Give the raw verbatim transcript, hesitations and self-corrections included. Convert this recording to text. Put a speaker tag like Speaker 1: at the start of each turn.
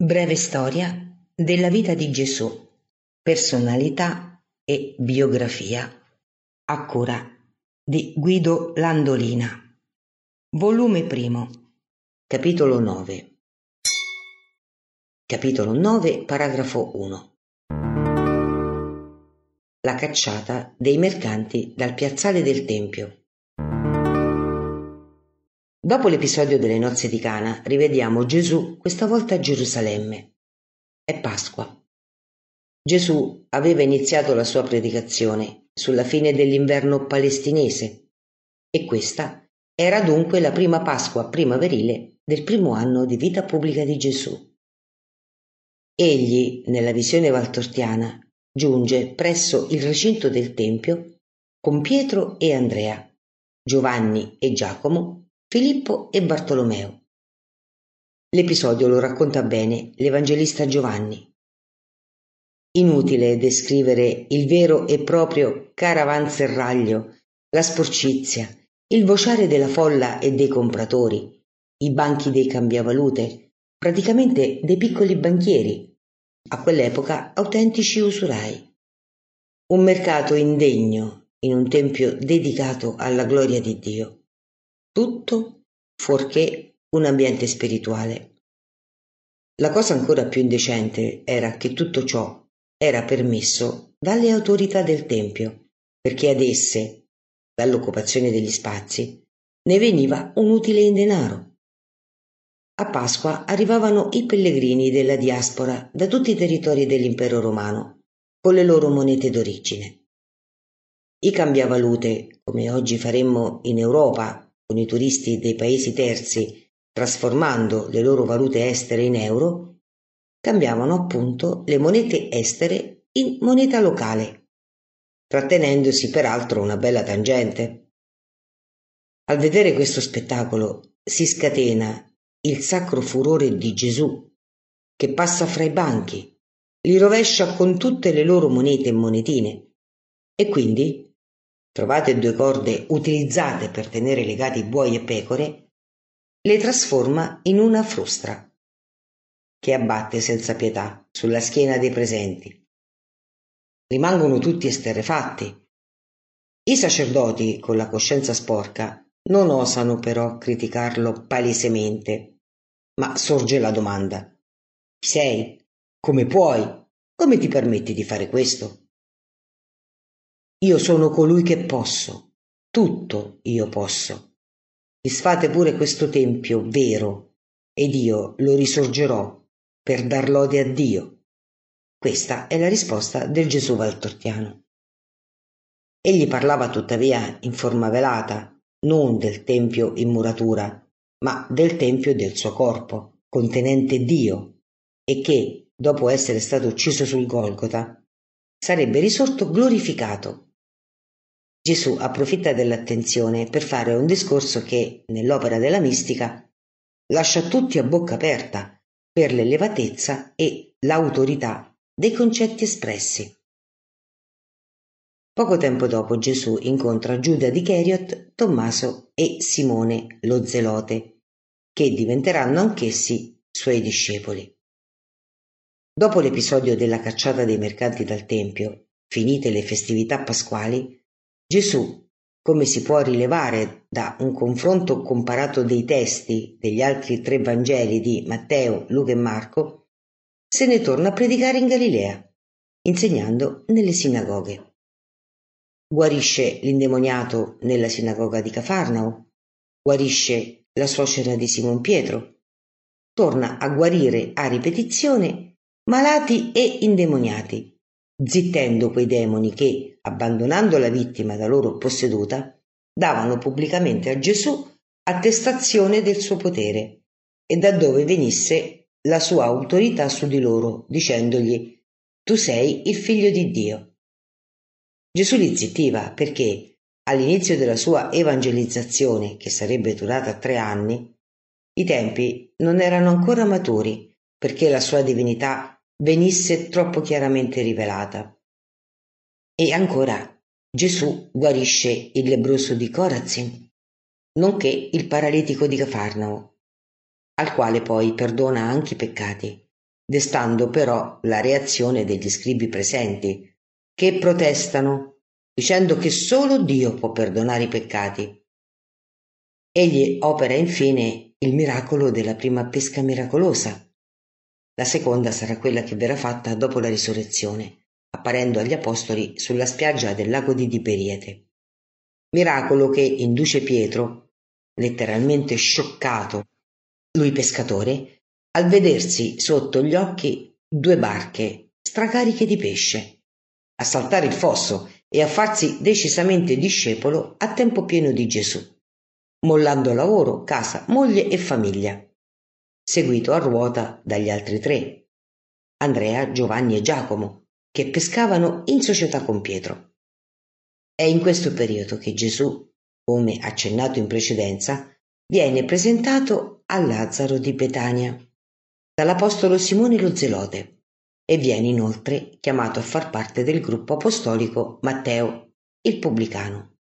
Speaker 1: Breve storia della vita di Gesù, personalità e biografia, a cura di Guido Landolina. Volume primo, capitolo nove. Capitolo nove, paragrafo uno. La cacciata dei mercanti dal piazzale del Tempio. Dopo l'episodio delle nozze di Cana, rivediamo Gesù questa volta a Gerusalemme. È Pasqua. Gesù aveva iniziato la sua predicazione sulla fine dell'inverno palestinese e questa era dunque la prima Pasqua primaverile del primo anno di vita pubblica di Gesù. Egli, nella visione valtortiana, giunge presso il recinto del Tempio con Pietro e Andrea, Giovanni e Giacomo, Filippo e Bartolomeo. L'episodio lo racconta bene l'Evangelista Giovanni. Inutile descrivere il vero e proprio caravanserraglio, la sporcizia, il vociare della folla e dei compratori, i banchi dei cambiavalute, praticamente dei piccoli banchieri, a quell'epoca autentici usurai. Un mercato indegno in un tempio dedicato alla gloria di Dio. Tutto fuorché un ambiente spirituale. La cosa ancora più indecente era che tutto ciò era permesso dalle autorità del Tempio, perché ad esse, dall'occupazione degli spazi, ne veniva un utile in denaro. A Pasqua arrivavano i pellegrini della diaspora da tutti i territori dell'impero romano, con le loro monete d'origine. I cambiavalute, come oggi faremmo in Europa, con i turisti dei paesi terzi, trasformando le loro valute estere in euro, cambiavano appunto le monete estere in moneta locale, trattenendosi peraltro una bella tangente. Al vedere questo spettacolo si scatena il sacro furore di Gesù, che passa fra i banchi, li rovescia con tutte le loro monete e monetine, e quindi, trovate due corde utilizzate per tenere legati buoi e pecore, le trasforma in una frustra, che abbatte senza pietà sulla schiena dei presenti. Rimangono tutti esterrefatti. I sacerdoti, con la coscienza sporca, non osano però criticarlo palesemente, ma sorge la domanda: chi sei? Come puoi? Come ti permetti di fare questo? Io sono colui che posso, tutto io posso. Disfate pure questo tempio vero, ed io lo risorgerò per dar lode a Dio. Questa è la risposta del Gesù valtortiano. Egli parlava tuttavia in forma velata, non del tempio in muratura, ma del tempio del suo corpo, contenente Dio, e che, dopo essere stato ucciso sul Golgota, sarebbe risorto glorificato. Gesù approfitta dell'attenzione per fare un discorso che, nell'opera della mistica, lascia tutti a bocca aperta per l'elevatezza e l'autorità dei concetti espressi. Poco tempo dopo Gesù incontra Giuda di Cheriot, Tommaso e Simone lo Zelote, che diventeranno anch'essi suoi discepoli. Dopo l'episodio della cacciata dei mercanti dal Tempio, finite le festività pasquali, Gesù, come si può rilevare da un confronto comparato dei testi degli altri tre Vangeli di Matteo, Luca e Marco, se ne torna a predicare in Galilea, insegnando nelle sinagoghe. Guarisce l'indemoniato nella sinagoga di Cafarnao, guarisce la suocera di Simon Pietro, torna a guarire a ripetizione malati e indemoniati, zittendo quei demoni che, abbandonando la vittima da loro posseduta, davano pubblicamente a Gesù attestazione del suo potere e da dove venisse la sua autorità su di loro, dicendogli: tu sei il figlio di Dio. Gesù li zittiva perché, all'inizio della sua evangelizzazione, che sarebbe durata tre anni, i tempi non erano ancora maturi perché la sua divinità venisse troppo chiaramente rivelata. E ancora, Gesù guarisce il lebbroso di Corazin, nonché il paralitico di Cafarnao, al quale poi perdona anche i peccati, destando però la reazione degli scribi presenti, che protestano, dicendo che solo Dio può perdonare i peccati. Egli opera infine il miracolo della prima pesca miracolosa. La seconda sarà quella che verrà fatta dopo la risurrezione, apparendo agli apostoli sulla spiaggia del lago di Tiberiade. Miracolo che induce Pietro, letteralmente scioccato, lui pescatore, al vedersi sotto gli occhi due barche stracariche di pesce, a saltare il fosso e a farsi decisamente discepolo a tempo pieno di Gesù, mollando lavoro, casa, moglie e famiglia, seguito a ruota dagli altri tre, Andrea, Giovanni e Giacomo, che pescavano in società con Pietro. È in questo periodo che Gesù, come accennato in precedenza, viene presentato a Lazzaro di Betania dall'apostolo Simone lo Zelote e viene inoltre chiamato a far parte del gruppo apostolico Matteo, il pubblicano.